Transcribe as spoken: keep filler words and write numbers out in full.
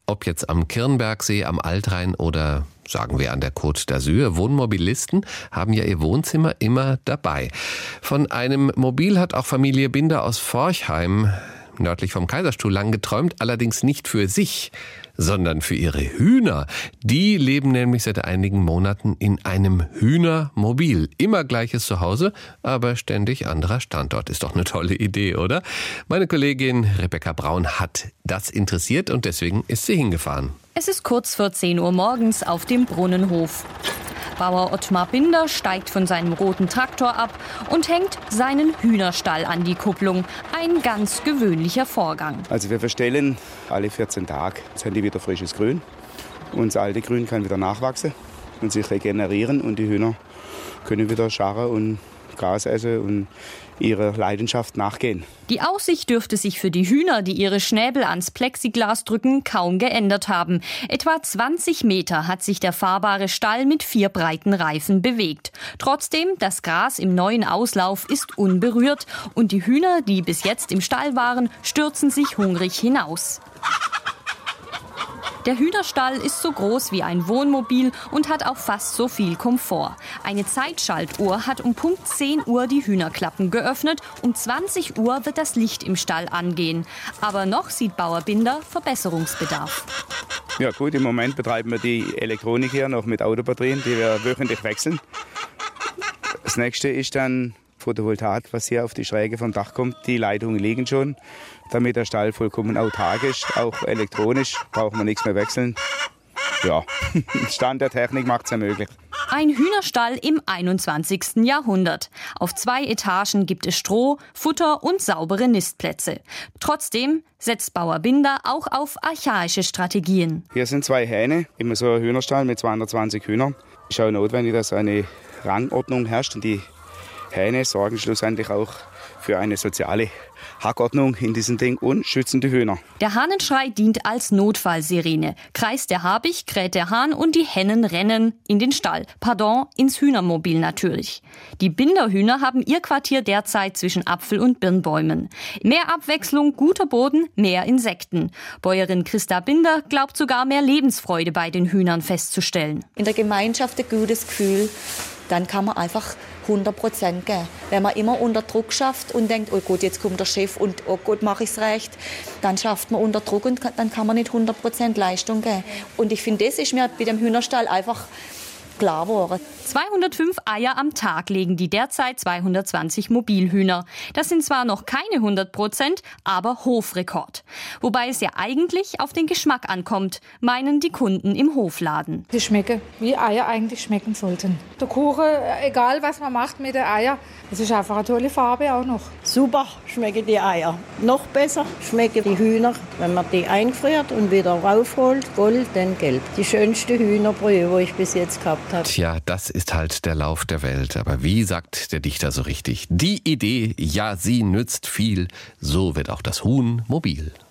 Ob jetzt am Kirnbergsee, am Altrhein oder sagen wir an der Côte d'Azur, Wohnmobilisten haben ja ihr Wohnzimmer immer dabei. Von einem Mobil hat auch Familie Binder aus Forchheim nördlich vom Kaiserstuhl lang geträumt, allerdings nicht für sich, sondern für ihre Hühner. Die leben nämlich seit einigen Monaten in einem Hühnermobil. Immer gleiches Zuhause, aber ständig anderer Standort. Ist doch eine tolle Idee, oder? Meine Kollegin Rebecca Braun hat das interessiert und deswegen ist sie hingefahren. Es ist kurz vor zehn Uhr morgens auf dem Brunnenhof. Bauer Ottmar Binder steigt von seinem roten Traktor ab und hängt seinen Hühnerstall an die Kupplung. Ein ganz gewöhnlicher Vorgang. Also wir verstellen alle vierzehn Tage. Jetzt haben die wieder frisches Grün. Und das alte Grün kann wieder nachwachsen und sich regenerieren. Und die Hühner können wieder scharren und Gras essen und ihrer Leidenschaft nachgehen. Die Aussicht dürfte sich für die Hühner, die ihre Schnäbel ans Plexiglas drücken, kaum geändert haben. Etwa zwanzig Meter hat sich der fahrbare Stall mit vier breiten Reifen bewegt. Trotzdem, das Gras im neuen Auslauf ist unberührt und die Hühner, die bis jetzt im Stall waren, stürzen sich hungrig hinaus. Der Hühnerstall ist so groß wie ein Wohnmobil und hat auch fast so viel Komfort. Eine Zeitschaltuhr hat um Punkt zehn Uhr die Hühnerklappen geöffnet. Um zwanzig Uhr wird das Licht im Stall angehen. Aber noch sieht Bauer Binder Verbesserungsbedarf. Ja gut, im Moment betreiben wir die Elektronik hier noch mit Autobatterien, die wir wöchentlich wechseln. Das nächste ist dann Photovoltaik, was hier auf die Schräge vom Dach kommt. Die Leitungen liegen schon, damit der Stall vollkommen autark ist. Auch elektronisch brauchen wir nichts mehr wechseln. Ja, Stand der Technik macht es ja möglich. Ein Hühnerstall im einundzwanzigsten Jahrhundert. Auf zwei Etagen gibt es Stroh, Futter und saubere Nistplätze. Trotzdem setzt Bauer Binder auch auf archaische Strategien. Hier sind zwei Hähne, immer so ein Hühnerstall mit zweihundertzwanzig Hühnern. Es ist auch notwendig, dass eine Rangordnung herrscht und die Hähne sorgen schlussendlich auch für eine soziale Hackordnung in diesem Ding und schützen die Hühner. Der Hahnenschrei dient als Notfallsirene. Kreist der Habicht, kräht der Hahn und die Hennen rennen in den Stall. Pardon, ins Hühnermobil natürlich. Die Binderhühner haben ihr Quartier derzeit zwischen Apfel- und Birnbäumen. Mehr Abwechslung, guter Boden, mehr Insekten. Bäuerin Christa Binder glaubt sogar mehr Lebensfreude bei den Hühnern festzustellen. In der Gemeinschaft ein gutes Gefühl, dann kann man einfach hundert Prozent geben. Wenn man immer unter Druck schafft und denkt, oh Gott, jetzt kommt der Chef und oh Gott, mache ich es recht, dann schafft man unter Druck und dann kann man nicht hundert Prozent Leistung geben. Und ich finde, das ist mir bei dem Hühnerstall einfach klar geworden. zweihundertfünf Eier am Tag legen die derzeit zweihundertzwanzig Mobilhühner. Das sind zwar noch keine hundert Prozent, aber Hofrekord. Wobei es ja eigentlich auf den Geschmack ankommt, meinen die Kunden im Hofladen. Die schmecken, wie Eier eigentlich schmecken sollten. Der Kuchen, egal was man macht mit den Eiern, es ist einfach eine tolle Farbe auch noch. Super schmecken die Eier. Noch besser schmecken die Hühner, wenn man die einfriert und wieder raufholt, golden gelb. Die schönste Hühnerbrühe, die ich bis jetzt gehabt habe. Tja, das ist halt der Lauf der Welt. Aber wie sagt der Dichter so richtig? Die Idee, ja, sie nützt viel. So wird auch das Huhn mobil.